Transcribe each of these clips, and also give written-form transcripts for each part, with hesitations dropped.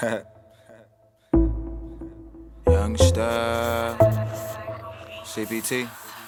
Youngster CBT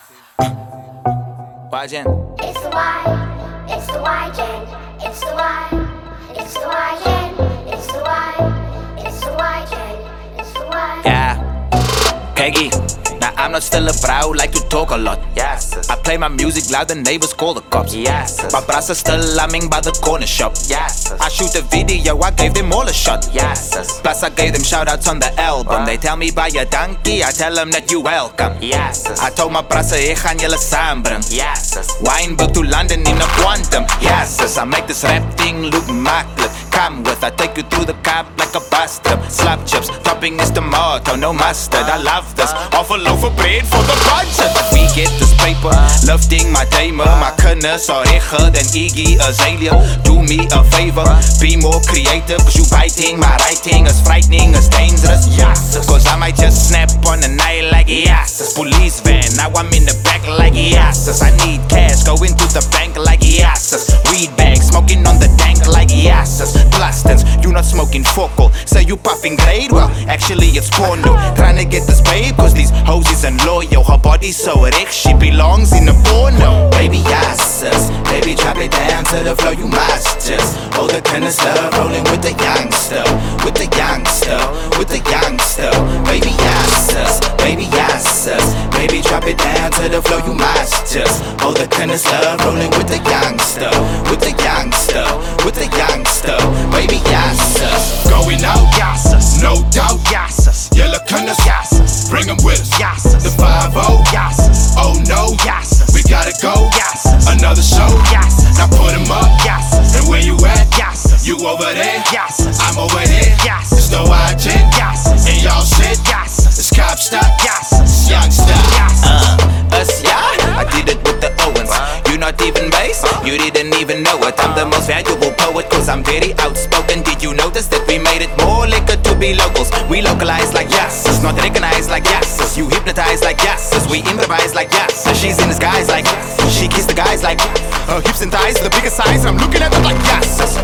YGen. It's the Y, it's the YGen, it's the Y, it's the YGen, it's the Y, it's the YGen, it's the Y. Yeah, Peggy. Now I'm not still a bro, like to talk a lot. Yes. I play my music loud, the neighbors call the cops. Yes. My brother's still lumming by the corner shop. Yes. I shoot a video, I gave them all a shot. Yes. Plus I gave them shout outs on the album. They tell me buy a donkey, I tell them that you welcome. Yes. I told my brother, ek gaan julle saambring. Yes. Wynberg to London in a quantum. Yes. I make this rap thing look maklik. Come with, I take you through the cap like a bus trip. Slap chips, topping is tomato, no mustard. I love this, half a loaf of bread for the budget. We get this paper, lifting my damer. My kinders are regger than Iggy Azalea. Do me a favor, be more creative. Cause you biting, my writing is frightening, it's dangerous. Yes, cause I might just snap on the night like yes. Police van, now I'm in the back like yes. I need cash, go into the bank like yes. Weed bag, smoking on the dank like yes. Blastins, you not smoking focal. Say you puffing grade, well, actually it's porno. Trying to get this babe, cause these hoes isn't loyal. Her body's so rich, she belongs in a porno. Baby, yes, baby, drop it down to the floor, you must just hold the tennis love, rolling with the youngster, with the youngster, with the youngster. Baby, yes, baby, yes, baby, drop it down to the floor, you must just hold the tennis love, rolling with the youngster, with the youngster, with the youngster. Baby, yes, going out, yes, no doubt, yes, yellow kinders, yes, bring them with us, yes, the 5-0, yes, oh no, yes, we gotta go, yes, another show, yes, now put them up, yes, and where you at, yes, you over there, yes, I'm over here, yes, it's no YGen, yes, and y'all shit, yes, it's cop stop, yes, it's youngster, yes, us, yeah, I did it with the Owens, you not even bass, you didn't even know it, I'm the most valuable poet cause I'm very outspoken. Did you notice that we made it more liquor to be locals? We localize like yes, not recognized like yes. You hypnotize like yes, we improvise like yes. She's in disguise like she kissed the guys like her hips and thighs the biggest size, and I'm looking at them like yes.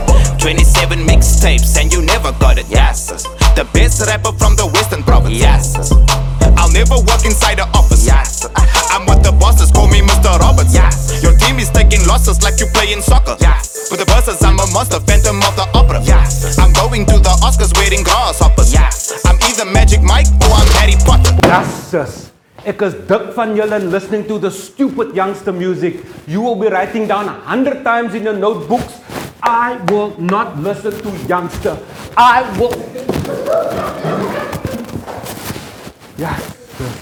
27 mixtapes and you never got it, yes. The best rapper from the Western Province, yes. I'll never work inside the office, yes. I'm what the bosses call me Mr. Roberts, yes. Your team is taking losses like you playing soccer, yes. With the verses I'm a monster, phantom of the opera, yes. I'm going to the Oscars wearing grasshoppers, yes. I'm either Magic Mike or I'm Harry Potter. Yes, ek is dik van julle and listening to the stupid youngster music. You will be writing down 100 times in your notebooks. I will not listen to youngster. I will. Yes.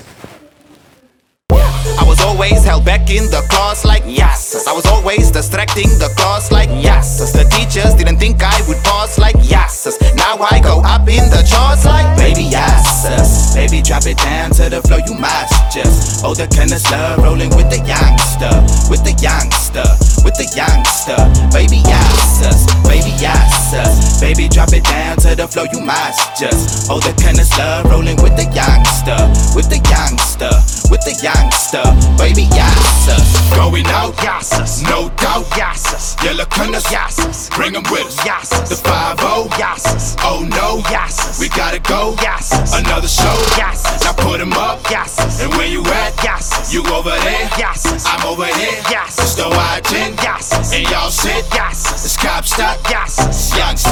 I was always held back in the class like yes. I was always distracting the class like yes. The teachers didn't think I would pass like yes. Now I go up in the charts like baby yes. Baby drop it down to the floor, you must just hold the kind of love, rolling with the youngster, with the youngster, with the youngster. Baby yes, baby yes. Baby drop it down to the floor, you must just hold the kind of love, rolling with the youngster, with the youngster, with the youngster. Baby, yes, going out, yes, no doubt, yes, yellow kinders, yes, bring them with us, yes, the 5-0, yes, oh no, yes, we gotta go, yes, another show, yes, now put them up, yes, and where you at, yes, you over there, yes, I'm over here, yes, it's the YGen, yes, and y'all shit, yes, it's cop stop, yes, it's youngster.